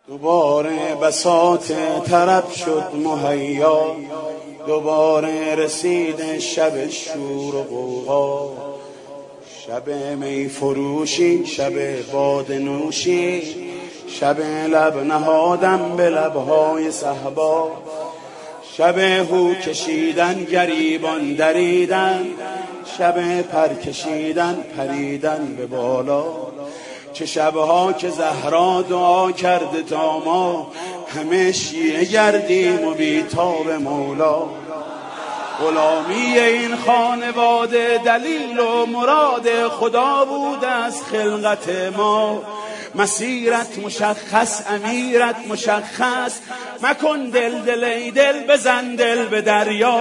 دوباره بساط طرب شد مهیا، دوباره رسید شب شور و غوغا، شب می فروشی، شب باده نوشی، شب لب نهادم به لبهای صهبا، شب هو کشیدن گریبان دریدن، شب پر کشیدن پریدن به بالا. چه شبها که زهرا دعا کرده تا ما همه شیعه گردیم و بیتاب مولا. غلامی این خانواده دلیل و مراد خدا بود از خلقت ما. مسیرت مشخص، امیرت مشخص، مکن دل ای دل، بزن دل به دریا.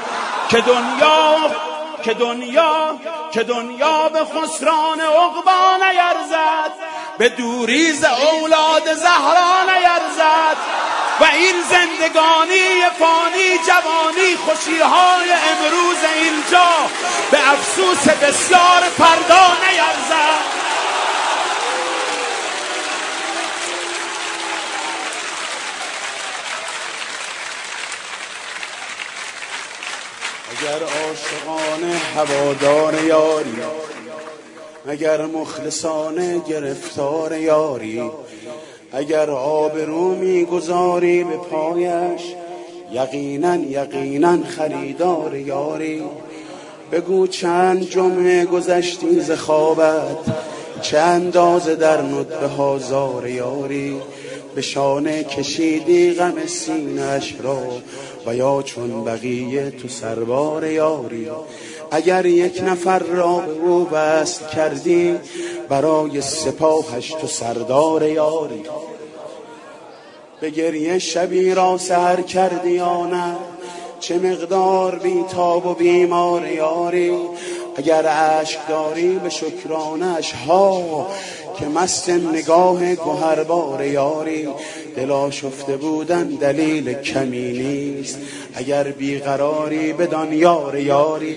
که دنیا به خسران عقبا نیرزد، به دوری ز اولاد زهرا نیرزد. و این زندگانی فانی جوانی، خوشیهای امروز اینجا به افسوس بسیار فردا نیرزد. اگر عاشقانه هوادار یاری، اگر مخلصانه گرفتار یاری، اگر آبرو میگذاری به پایش، یقینا خریدار یاری. بگو چند جمعه گذشتی ز خوابت، چه اندازه در ندبه هازار یاری. به شانه کشیدی غم سینه‌اش را و یا چون بقیه تو سربار یاری. اگر یک نفر را به او وصل کردی، برای سپاهش تو سردار یاری. به گریه شبی را سحر کردی یا نه، چه مقدار بیتاب و بیمار یاری. اگر عشق داری به شکرانش ها، که مست نگاه گوهربار یاری. دل آشفته بودن دلیل کمی نیست، اگر بیقراری بدان یار یاری.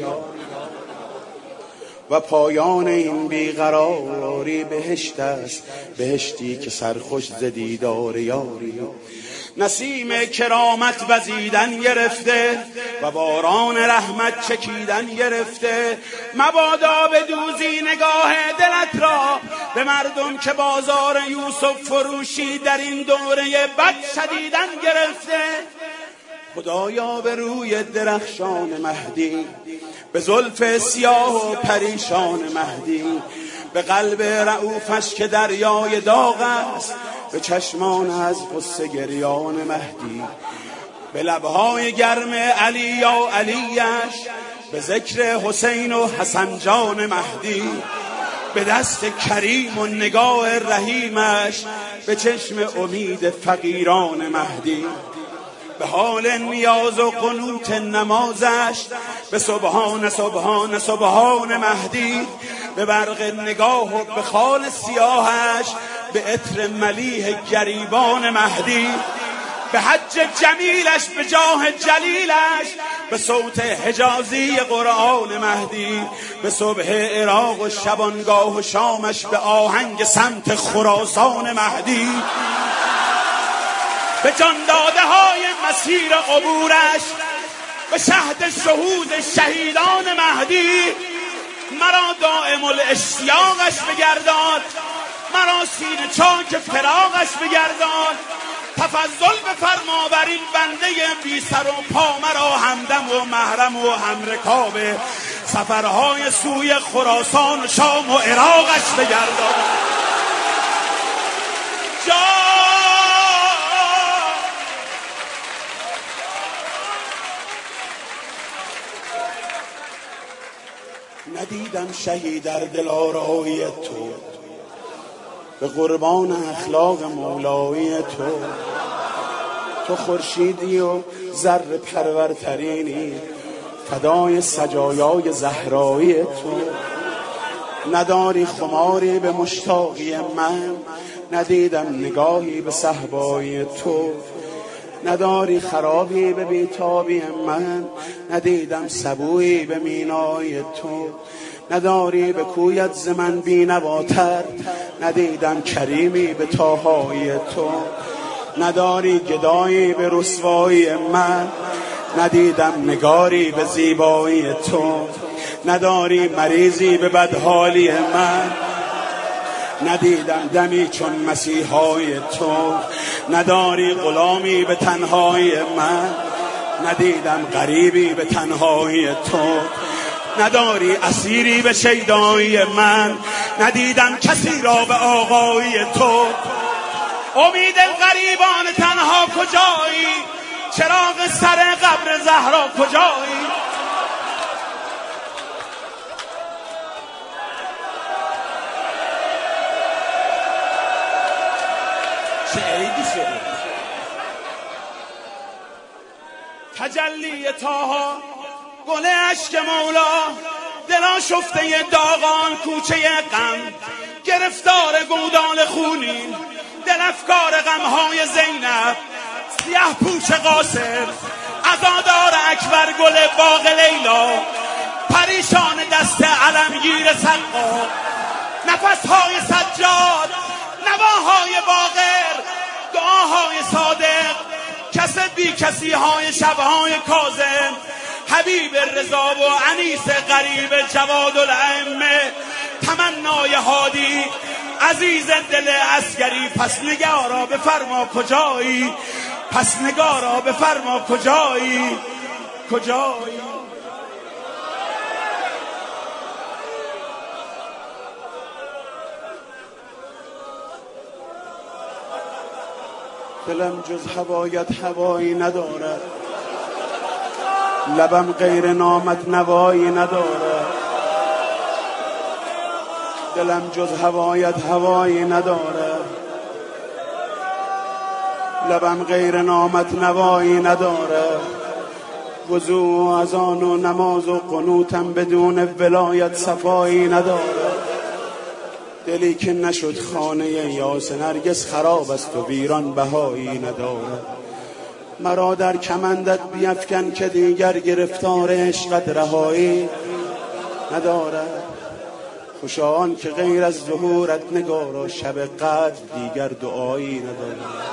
و پایان این بیقراری بهشت است، بهشتی که سرخوش ز دیدار یاری. نسیم کرامت وزیدن گرفته و باران رحمت چکیدن گرفته. مبادا بدوزی نگاه دلت را به مردم که بازار یوسف فروشی در این دوره بد شدیدن گرفته. خدایا به روی درخشان مهدی، به زلف سیاه و پریشان مهدی، به قلب رعوفش که دریای داغ است، به چشمان از غصه گریان مهدی، به لبهای گرم علی یا علیش، به ذکر حسین و حسن جان مهدی، به دست کریم و نگاه رحیمش، به چشم امید فقیران مهدی، به حال نیاز و قنوت نمازش، به سبحان سبحان سبحان مهدی، به برق نگاه و به خال سیاهش، به عطر ملیح گریبان مهدی، به حج جمیلش، به جاه جلیلش، به صوت حجازی قرآن مهدی، به صبح عراق و شبانگاه و شامش، به آهنگ سمت خراسان مهدی، به جان داده های مسیر قبورش، به شهد شهود شهیدان مهدی. مرا دائم الاشتیاقش بگردان، مرا سینه چاک فراقش بگردان. تفضل بفرما بر این بنده بی سر و پا، مرا همدم و محرم و همرکاب سفرهای سوی خراسان و شام و عراقش بگردان. ندیدم شهید در دلارایی تو، به قربان اخلاق مولایی تو. تو خورشیدی و ذره پرورترینی، فدای سجایای زهرایی تو. نداری خماری به مشتاقی من، ندیدم نگاهی به صهبای تو. نداری خرابی به بیتابی من، ندیدم سبویی به مینای تو. نداری به کویت ز من بینواتر، ندیدم کریمی به تاهای تو. نداری گدایی به رسوایی من، ندیدم نگاری به زیبایی تو، نداری مریضی به بدحالی من، ندیدم دمی چون مسیحای تو، نداری غلامی به تنهایی من، ندیدم غریبی به تنهایی تو، نداری اسیری به شیدایی من، ندیدم کسی را به آقایی تو. امید غریبان تنها کجایی؟ چراغ سر قبر زهرا کجایی؟ چه عیدی شده تجلی طاها، گل اشک مولا، دلا شفته داغان کوچه غم، گرفتار گودال خونین دل افکار غمهای زینب، سیاه پوش قاسم، عزادار اکبر گل باغ لیلا، پریشان دست علمگیر سقا، نفسهای سجاد، نواهای باقر، دعاهای صادق، کس بی کسی های شبهای کاظم، حبیب رضا و انیس غریب جواد الائمه، تمنای هادی، عزیز دل عسکری. پس نگارا بفرما کجایی؟ پس نگارا بفرما کجایی؟ کجایی؟ دلم جز هوایت هوایی ندارد، لبم غیر نامت نوایی ندارد، دلم جز هوایت هوایی ندارد، لبم غیر نامت نوایی ندارد، وضو و اذان و نماز و قنوتم بدون ولایت صفایی ندارد، دلی که نشد خانه یاس نرگس خراب است و ویران بهایی ندارد. مرا در کمندت بیفکن که دیگر گرفتار عشقت رهایی ندارد. خوشا آن که غیر از ظهورت نگارا شب قدر دیگر دعایی ندارد.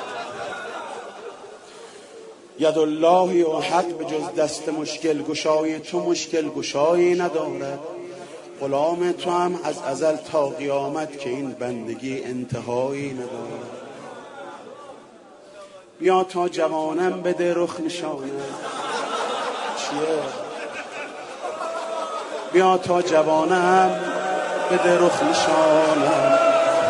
ید الله و حق به جز دست مشکل گشای تو مشکل گشایی ندارد. غلام تو هم از ازل تا قیامت که این بندگی انتهایی ندارد. بیا تا جوانم بده رخ نشانم. چیه؟ بیا تا جوانم بده رخ نشانم.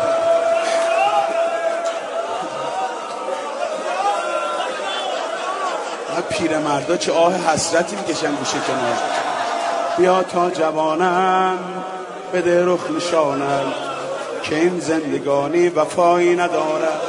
پیرمردا چه آه حسرتی میکشن گوشه کنار. بیا تا جوانم بده رخ نشانم که این زندگانی وفایی ندارد.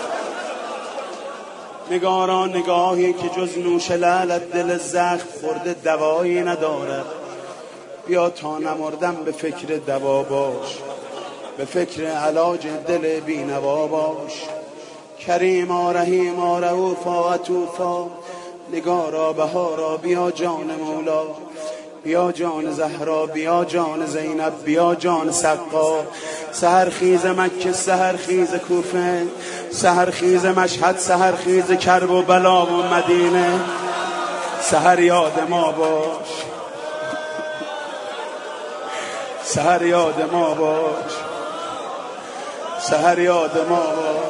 نگارا نگاهی که جز نوش لعلت دل زخم خورده دوایی ندارد. بیا تا نمردم به فکر دوا باش، به فکر علاج دل بینوا باش. کریما رحیما رؤوفا عطوفا، نگارا بهارا بیا جان مولا، بیا جان زهرا، بیا جان زینب، بیا جان سقا. سحر خیز مکه، سحر خیز کوفه، سحر خیز مشهد، سحر خیز کرب و بلا و مدینه. سحر یاد ما باش، سحر یاد ما باش، سحر یاد ما باش.